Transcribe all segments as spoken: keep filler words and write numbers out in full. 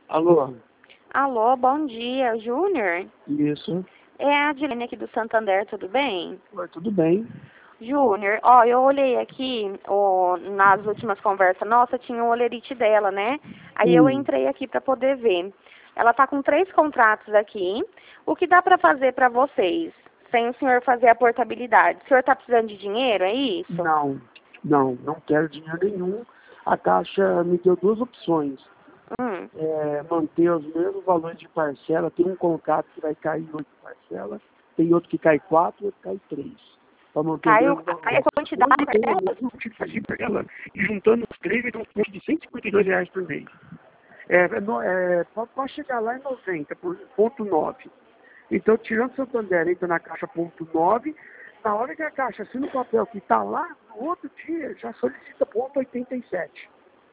Alô? Alô, bom dia, Júnior? Isso. É a Adilene aqui do Santander, tudo bem? Oi, tudo bem? Júnior, ó, eu olhei aqui, ó, nas últimas conversas nossas, tinha o olerite dela, né? Aí eu Hum. entrei aqui para poder ver. Ela tá com três contratos aqui. O que dá para fazer para vocês, sem o senhor fazer a portabilidade? O senhor tá precisando de dinheiro, é isso? Não, não, não quero dinheiro nenhum. A Caixa me deu duas opções. Hum. É, manter os mesmos valores de parcela. Tem um contrato que vai cair oito parcelas, tem outro que cai quatro, outro que cai três. Para manter o Caiu, mesmo cai a valor. quantidade Hoje de tem a parcelas? mesma quantidade por ela, e juntando os três, vai dar um custo de cento e cinquenta e dois reais por mês. É, é, no- é, Pode chegar lá em noventa, por ponto nove. Então, tirando o Santander, entra na caixa ponto nove, na hora que a caixa assina o papel que está lá, no outro dia já solicita ponto oitenta e sete.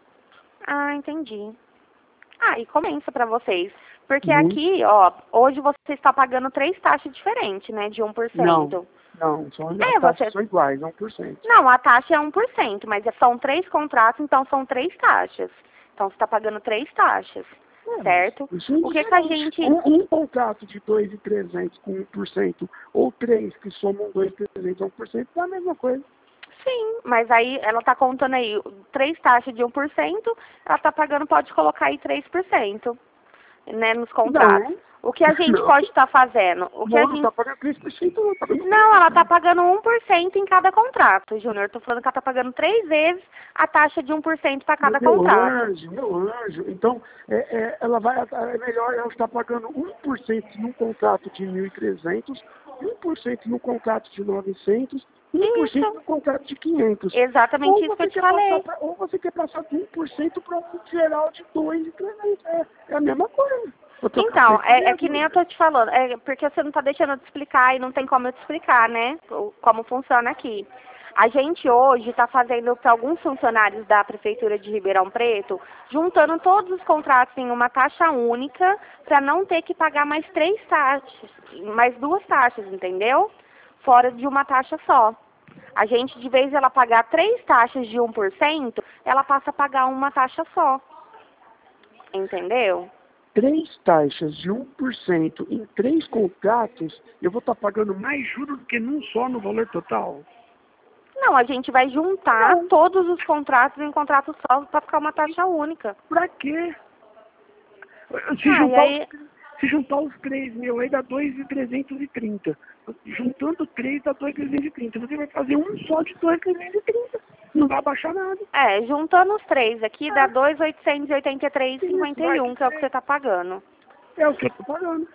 Ah, entendi. Ah, e compensa para vocês. Porque Muito. aqui, ó, hoje você está pagando três taxas diferentes, né, de um por Não, cento. não, são, as É, taxas você... são iguais, um por cento. Não, a taxa é um por cento, mas são três contratos, então são três taxas. Então você está pagando três taxas, É, mas certo? isso não O é que que a diferente. gente... Um, um contrato de dois mil e trezentos com um por cento, ou três que somam dois mil e trezentos a um por cento, é a mesma coisa. Sim, mas aí ela está contando aí três taxas de um por cento, ela está pagando, pode colocar aí três por cento, né, nos contratos. Não, O que a gente não, pode estar fazendo? O que a não, não gente... está pagando três por cento, não, está pagando Não, ela três por cento. está pagando um por cento em cada contrato, Júnior. Estou falando que ela está pagando três vezes a taxa de um por cento para cada Meu contrato. anjo, meu anjo. Então, é, é, ela vai, é melhor ela estar pagando um por cento num contrato de mil e trezentos, um por cento num contrato de novecentos, um por cento Isso, num contrato de quinhentos. Ou exatamente isso que eu você te quer passar, falei. pra, ou você quer passar de um por cento para um geral de dois mil e trezentos. É, é a mesma coisa. Eu tô Então, cansei é, é que mesmo. nem eu tô te falando, é porque você não está deixando eu te explicar e não tem como eu te explicar, né? o- Como funciona aqui. A gente hoje está fazendo para alguns funcionários da Prefeitura de Ribeirão Preto, juntando todos os contratos em uma taxa única, para não ter que pagar mais três taxas, mais duas taxas, entendeu? Fora de uma taxa só. A gente, de vez ela pagar três taxas de um por cento, ela passa a pagar uma taxa só. Entendeu? Três taxas de um por cento em três contratos, eu vou estar pagando mais juros do que num só no valor total? Não, a gente vai juntar Não. todos os contratos em um contrato só para ficar uma taxa única. Pra quê? Se Ah, e juntar os, aí... se juntar os três mil aí dá dois mil trezentos e trinta. Juntando três dá dois mil trezentos e trinta. Você vai fazer um só de dois mil trezentos e trinta. Não vai baixar nada. É, juntando os três aqui dá Ah, dois mil oitocentos e oitenta e três e isso cinquenta e vai um, que é o que você ser. está pagando. É o que eu tô pagando.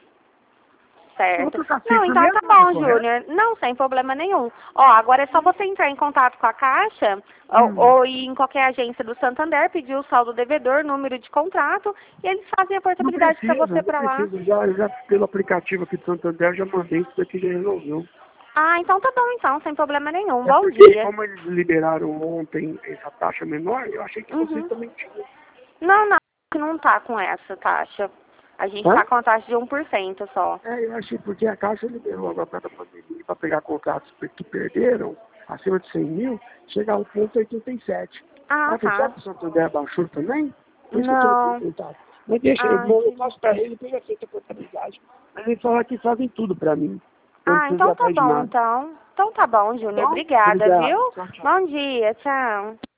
Eu vou Certo. trocar Não, sempre o então tá mesmo, não é bom, correto? Júnior. Não, sem problema nenhum. Ó, agora é só você entrar em contato com a Caixa ou, Hum. ou ir em qualquer agência do Santander, pedir o saldo devedor, número de contrato, e eles fazem a Não portabilidade para precisa, você não para lá. precisa. Já, já pelo aplicativo aqui do Santander, já mandei isso daqui, já resolveu. Ah, então tá bom, então, sem problema nenhum. É Bom porque, dia. como eles liberaram ontem essa taxa menor, eu achei que vocês Uhum. também tinham. Não, não, a gente não tá com essa taxa. A gente Hã? tá com a taxa de um por cento só. É, eu achei porque a Caixa liberou agora para a pandemia para pegar contratos que perderam, acima de cem mil, chegar ao ponto oitenta e sete. Ah, Ah, você tá. sabe que o Santander abaixou também? Por isso que eu estou aqui em Não. contato. Mas deixa, eu, Ah, vou- eu entendi. passo para ele, que ele aceita a contabilidade. Mas eles falam que fazem tudo para mim. Eu não Ah, preciso ir então tá atrás de bom, nada. então. Então tá bom, Tá Júnior. bom? Obrigada, Obrigado. viu? Tchau, tchau. Bom dia, tchau.